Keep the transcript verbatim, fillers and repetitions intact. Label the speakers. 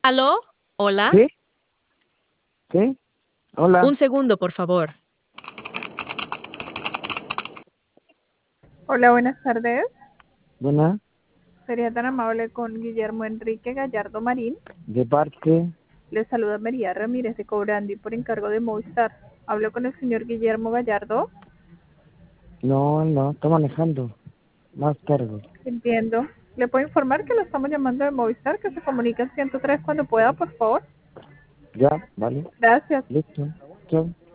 Speaker 1: ¿Aló? ¿Hola?
Speaker 2: ¿Sí? ¿Sí? Hola.
Speaker 1: Un segundo, por favor.
Speaker 3: Hola, buenas tardes.
Speaker 2: Buena.
Speaker 3: Sería tan amable con Guillermo Enrique Gallardo Marín.
Speaker 2: De parte.
Speaker 3: Le saluda María Ramírez de Cobrandi por encargo de Movistar. Hablo con el señor Guillermo Gallardo.
Speaker 2: No, no, está manejando. Más tarde.
Speaker 3: Entiendo. ¿Le puedo informar que lo estamos llamando de Movistar, que se comunique al ciento tres cuando pueda, por favor?
Speaker 2: Ya, vale.
Speaker 3: Gracias.
Speaker 2: Listo. Chao.